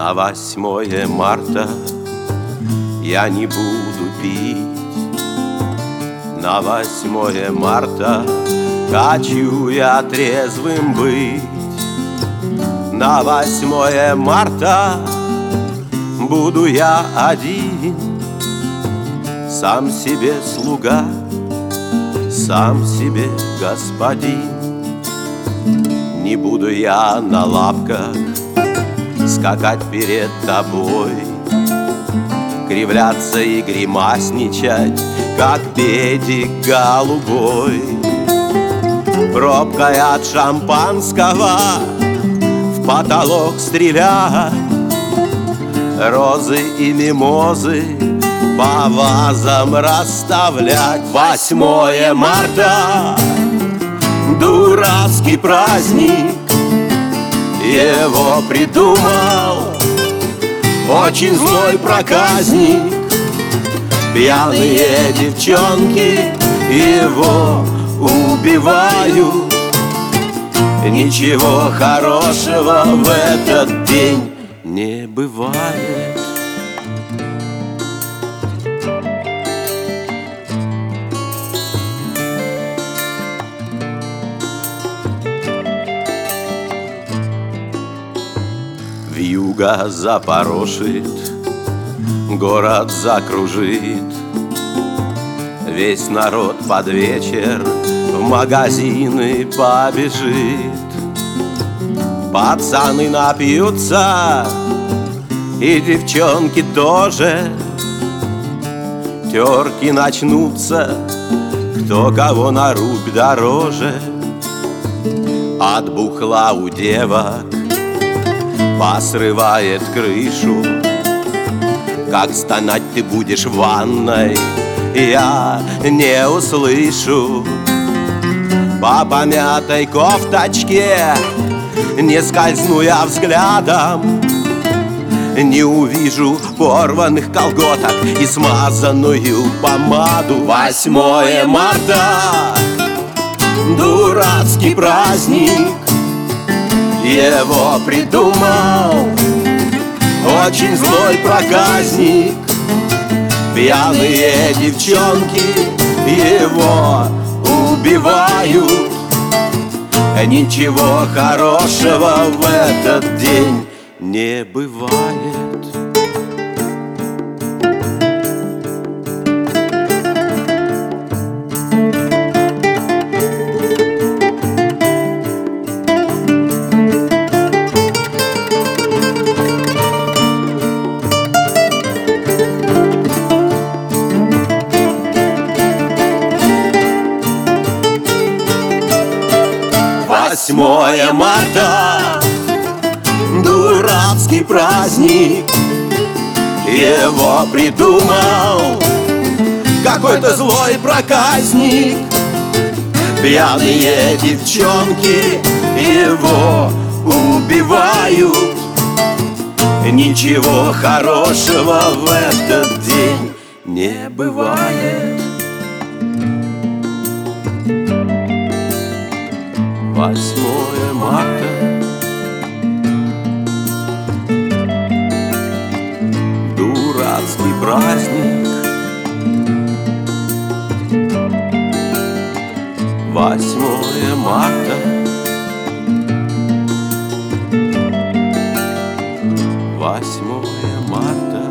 На 8 марта я не буду пить. На 8 марта хочу я трезвым быть. На 8 марта буду я один, сам себе слуга, сам себе господин. Не буду я на лапках скакать перед тобой, кривляться и гримасничать, как Петик голубой. Пробкой от шампанского в потолок стрелять, розы и мимозы по вазам расставлять. 8 марта — дурацкий праздник, его придумал очень злой проказник. Пьяные девчонки его убивают. Ничего хорошего в этот день не бывает. Вьюга запорошит, город закружит, весь народ под вечер в магазины побежит. Пацаны напьются, и девчонки тоже. Терки начнутся, кто кого на рубь дороже. От бухла у девок посрывает крышу. Как стонать ты будешь в ванной, я не услышу. По помятой кофточке не скользну я взглядом, не увижу порванных колготок и смазанную помаду. 8 марта — дурацкий праздник, его придумал очень злой проказник. Пьяные девчонки его убивают. Ничего хорошего в этот день не бывает. Восьмое марта — дурацкий праздник, его придумал какой-то злой проказник. Пьяные девчонки его убивают. Ничего хорошего в этот день не бывает. 8 марта — дурацкий праздник. 8 марта — 8 марта.